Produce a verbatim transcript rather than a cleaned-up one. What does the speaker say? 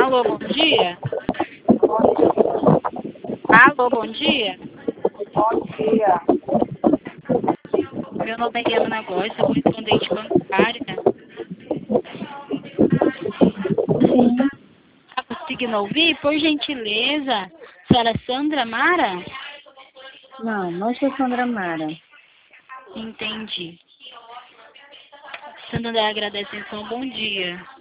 Alô, bom dia? Alô, bom dia? Bom dia. Meu nome é Helena Góes, sou correspondente bancária. Sim. Tá conseguindo ouvir? Por gentileza, senhora Sandra Mara? Não, não sou Sandra Mara. Entendi. Sandra agradece então, bom dia.